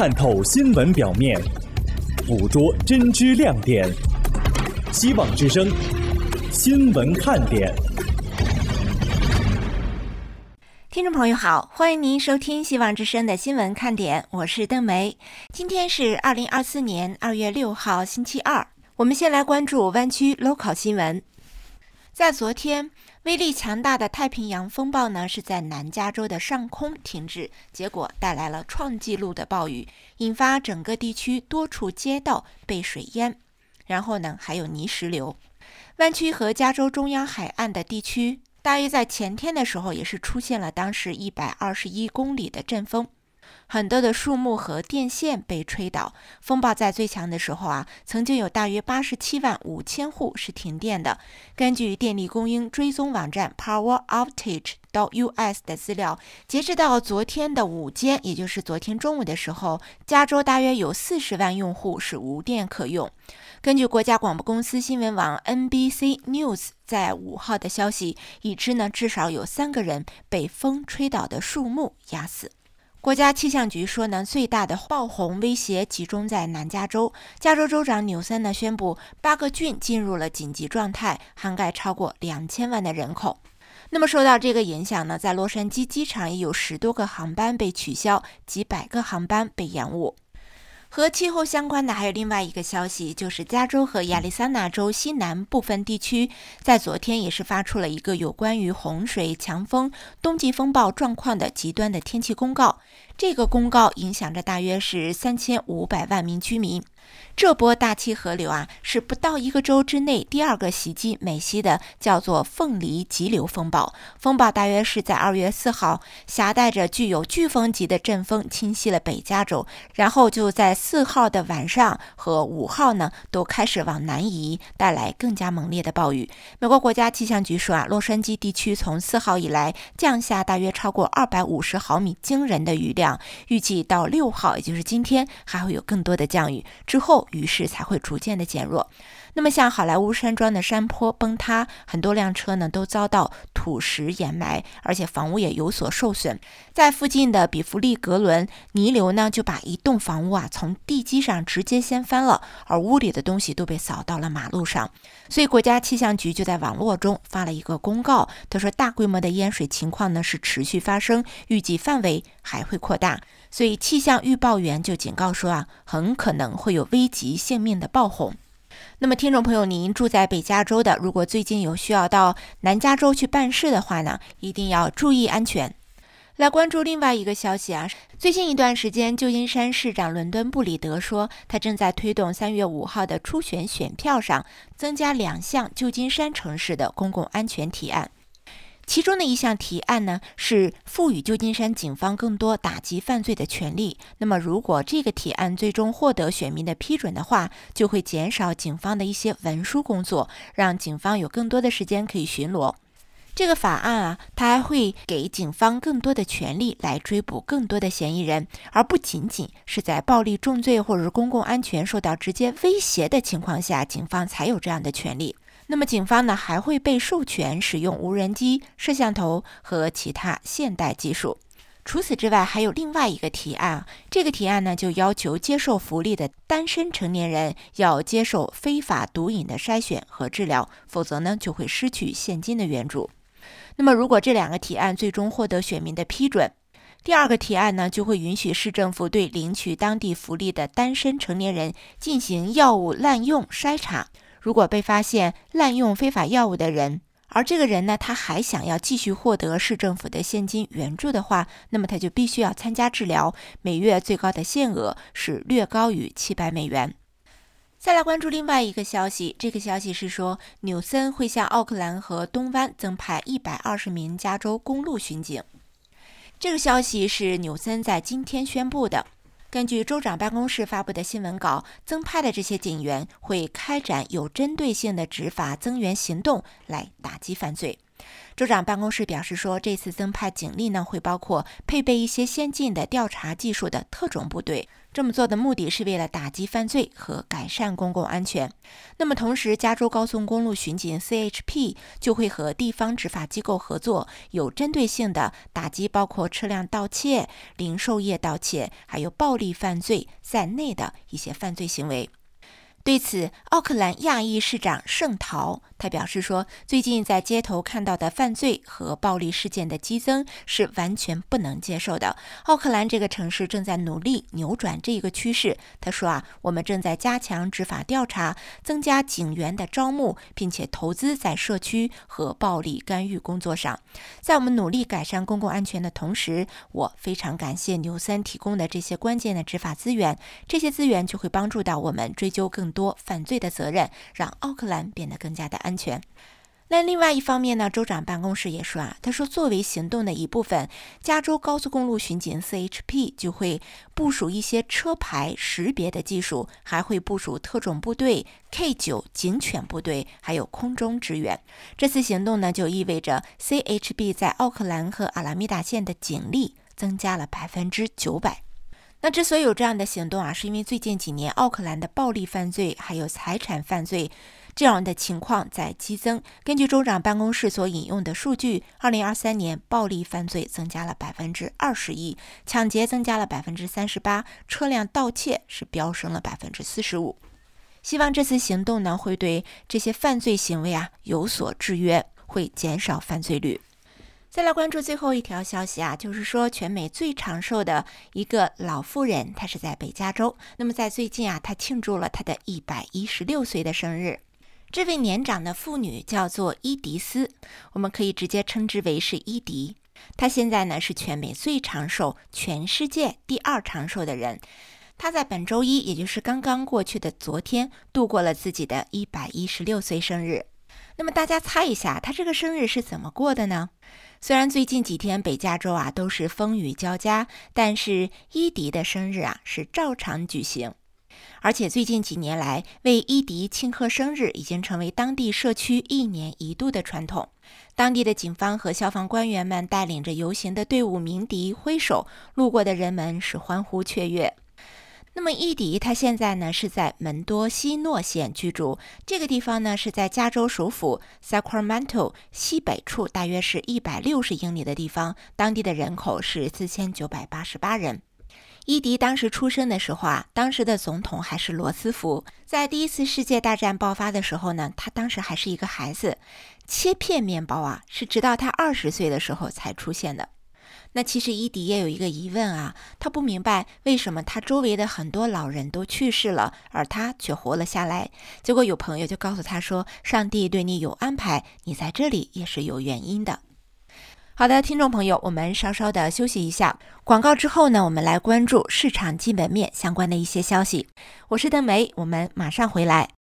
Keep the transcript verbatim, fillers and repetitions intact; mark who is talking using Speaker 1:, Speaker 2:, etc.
Speaker 1: 探透新闻表面，捕捉真知亮点。希望之声，新闻看点。
Speaker 2: 听众朋友好，欢迎您收听希望之声的新闻看点，我是邓梅。今天是二零二四年二月六号星期二，我们先来关注湾区 local 新闻。在昨天，威力强大的太平洋风暴呢是在南加州的上空停滞，结果带来了创纪录的暴雨，引发整个地区多处街道被水淹，然后呢还有泥石流。湾区和加州中央海岸的地区大约在前天的时候也是出现了当时一百二十一公里的阵风，很多的树木和电线被吹倒。风暴在最强的时候啊，曾经有大约八十七万五千户是停电的。根据电力供应追踪网站 Power Outage U S 的资料，截止到昨天的午间，也就是昨天中午的时候，加州大约有四十万用户是无电可用。根据国家广播公司新闻网 N B C News 在五号的消息，已知呢至少有三个人被风吹倒的树木压死。国家气象局说呢，最大的暴洪威胁集中在南加州。加州州长纽森呢宣布，八个郡进入了紧急状态，涵盖超过两千万的人口。那么受到这个影响呢，在洛杉矶机场也有十多个航班被取消，几百个航班被延误。和气候相关的还有另外一个消息，就是加州和亚利桑那州西南部分地区在昨天也是发出了一个有关于洪水、强风、冬季风暴状况的极端的天气公告。这个公告影响着大约是三千五百万名居民。这波大气河流啊，是不到一个周之内第二个袭击美西的，叫做凤梨急流风暴。风暴大约是在二月四号携带着具有飓风级的阵风侵袭了北加州，然后就在四号的晚上和五号呢都开始往南移，带来更加猛烈的暴雨。美国国家气象局说啊，洛杉矶地区从四号以来降下大约超过二百五十毫米惊人的雨量，预计到六号也就是今天还会有更多的降雨，之后雨势才会逐渐的减弱。那么像好莱坞山庄的山坡崩塌，很多辆车呢都遭到土石掩埋，而且房屋也有所受损。在附近的比弗利格伦，泥流呢就把一栋房屋啊从地基上直接掀翻了，而屋里的东西都被扫到了马路上。所以国家气象局就在网络中发了一个公告，他说大规模的淹水情况呢是持续发生，预计范围还会扩大。所以气象预报员就警告说啊，很可能会有危及性命的暴洪。那么听众朋友，您住在北加州的，如果最近有需要到南加州去办事的话呢，一定要注意安全。来关注另外一个消息啊，最近一段时间，旧金山市长伦敦布里德说，他正在推动三月五号的初选选票上增加两项旧金山城市的公共安全提案。其中的一项提案呢，是赋予旧金山警方更多打击犯罪的权利。那么如果这个提案最终获得选民的批准的话，就会减少警方的一些文书工作，让警方有更多的时间可以巡逻。这个法案啊，它还会给警方更多的权利来追捕更多的嫌疑人，而不仅仅是在暴力重罪或者是公共安全受到直接威胁的情况下，警方才有这样的权利。那么警方呢，还会被授权使用无人机、摄像头和其他现代技术。除此之外，还有另外一个提案，这个提案呢，就要求接受福利的单身成年人要接受非法毒瘾的筛选和治疗，否则呢，就会失去现金的援助。那么如果这两个提案最终获得选民的批准，第二个提案呢，就会允许市政府对领取当地福利的单身成年人进行药物滥用筛查。如果被发现滥用非法药物的人，而这个人呢，他还想要继续获得市政府的现金援助的话，那么他就必须要参加治疗，每月最高的限额是略高于七百美元。再来关注另外一个消息，这个消息是说，纽森会向奥克兰和东湾增派一百二十名加州公路巡警。这个消息是纽森在今天宣布的。根据州长办公室发布的新闻稿，增派的这些警员会开展有针对性的执法增援行动来打击犯罪。 州长办公室表示说，这次增派警力呢，会包括配备一些先进的调查技术的特种部队。这么做的目的是为了打击犯罪和改善公共安全。那么同时，加州高速公路巡警 C H P 就会和地方执法机构合作，有针对性的打击包括车辆盗窃、零售业盗窃，还有暴力犯罪在内的一些犯罪行为。对此，奥克兰亚裔市长盛陶他表示说，最近在街头看到的犯罪和暴力事件的激增是完全不能接受的。奥克兰这个城市正在努力扭转这个趋势。他说啊，我们正在加强执法调查，增加警员的招募，并且投资在社区和暴力干预工作上。在我们努力改善公共安全的同时，我非常感谢纽森提供的这些关键的执法资源，这些资源就会帮助到我们追究更多犯罪的责任，让奥克兰变得更加的安全。那另外一方面呢，州长办公室也说啊，他说作为行动的一部分，加州高速公路巡警 C H P 就会部署一些车牌识别的技术，还会部署特种部队、K 九 警犬部队，还有空中支援。这次行动呢，就意味着 C H P 在奥克兰和阿拉米达县的警力增加了百分之九百。那之所以有这样的行动啊，是因为最近几年奥克兰的暴力犯罪还有财产犯罪这样的情况在激增。根据州长办公室所引用的数据，二零二三年暴力犯罪增加了百分之二十一，抢劫增加了百分之三十八，车辆盗窃是飙升了百分之四十五。希望这次行动呢，会对这些犯罪行为啊有所制约，会减少犯罪率。再来关注最后一条消息啊，就是说全美最长寿的一个老妇人，她是在北加州。那么在最近啊，她庆祝了她的一百一十六岁的生日。这位年长的妇女叫做伊迪丝，我们可以直接称之为是伊迪。她现在呢是全美最长寿、全世界第二长寿的人。她在本周一，也就是刚刚过去的昨天，度过了自己的一百一十六岁生日。那么大家猜一下，她这个生日是怎么过的呢？虽然最近几天北加州啊都是风雨交加，但是伊迪的生日啊是照常举行。而且最近几年来，为伊迪庆贺生日已经成为当地社区一年一度的传统。当地的警方和消防官员们带领着游行的队伍鸣笛挥手，路过的人们是欢呼雀跃。那么伊迪他现在呢是在门多西诺县居住，这个地方呢是在加州首府 Sacramento 西北处，大约是一百六十英里的地方，当地的人口是四千九百八十八人。伊迪当时出生的时候啊，当时的总统还是罗斯福。在第一次世界大战爆发的时候呢，他当时还是一个孩子。切片面包啊，是直到他二十岁的时候才出现的。那其实伊迪也有一个疑问啊，他不明白为什么他周围的很多老人都去世了，而他却活了下来。结果有朋友就告诉他说，上帝对你有安排，你在这里也是有原因的。好的，听众朋友，我们稍稍的休息一下，广告之后呢，我们来关注市场基本面相关的一些消息。我是邓梅，我们马上回来。